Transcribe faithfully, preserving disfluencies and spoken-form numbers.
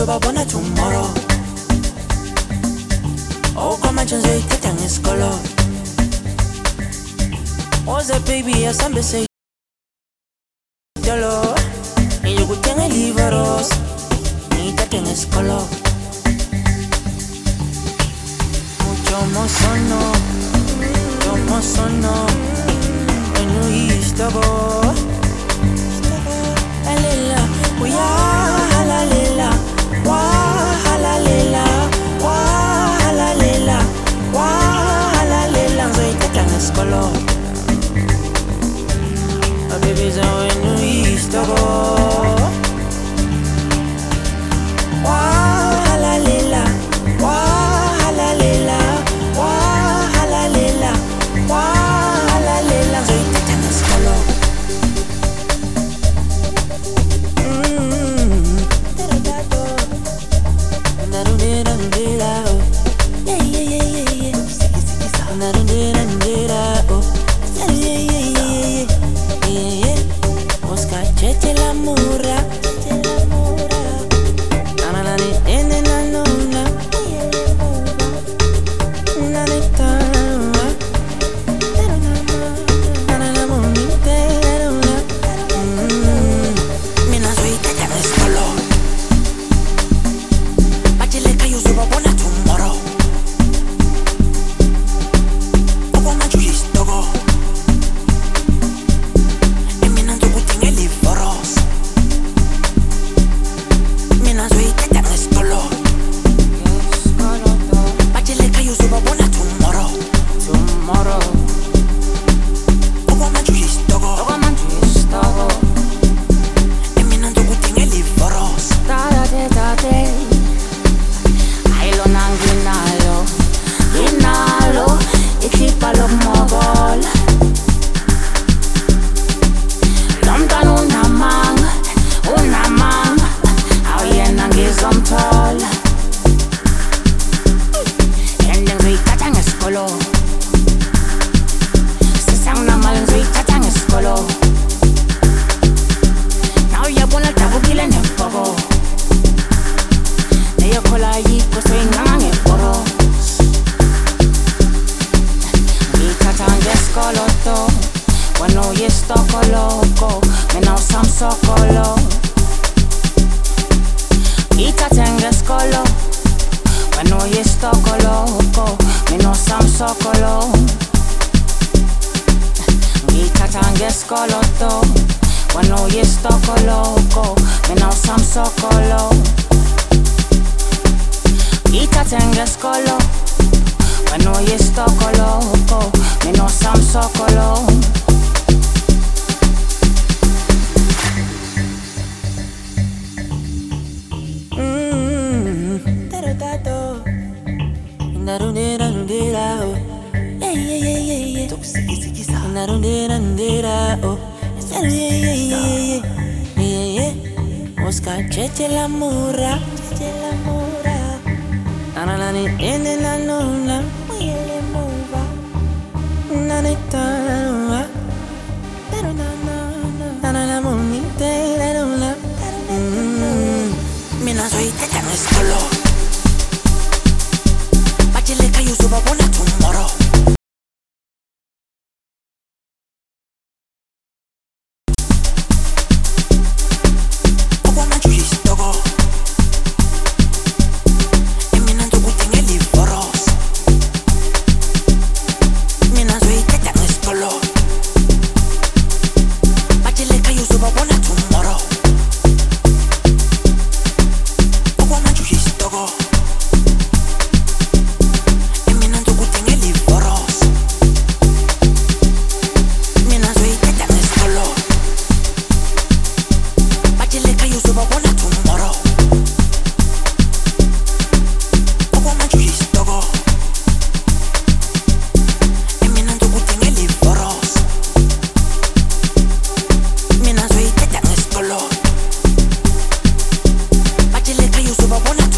uzobabona tomorrow. Oh, kama chanzo itata ngesikolo. Oza baby asambe say Jalo Niyukutenge liveros Nitate ngesikolo. Mucho mosono Mucho mosono Enu istogo Alela Uya halalela Wa halalela Wa halalela Wa halalela Nzo itata ngesikolo. My baby's on when you used to go. Wah halalela, wah halalela, wah halalela, wah halalela. So you take time to swallow. Mmm. Narundera ndera oh. Yeah yeah yeah yeah yeah. Siki siki sa. Narundera ndera oh. Yeah yeah yeah yeah yeah. Oscar cheche la mura, cheche la mura. Nana nani ene na nona, nani tana, nana na moni teruna. Mina soy tata ngesikolo. Bachele kayo uzobabona tomorrow. Okoma julistogo. Oscar cheche la mura, cheche la mura. Nana nani ene na nona, mwile muva. Nani tana, pero na na na. Nana na moni teruna. Mina soy tata ngesikolo. Bachele kayo uzobabona tomorrow. Bachele kayo uzobabona